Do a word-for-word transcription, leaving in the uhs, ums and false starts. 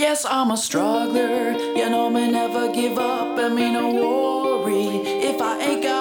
Yes, I'm a struggler. You know me never give up and me no worry. If I ain't got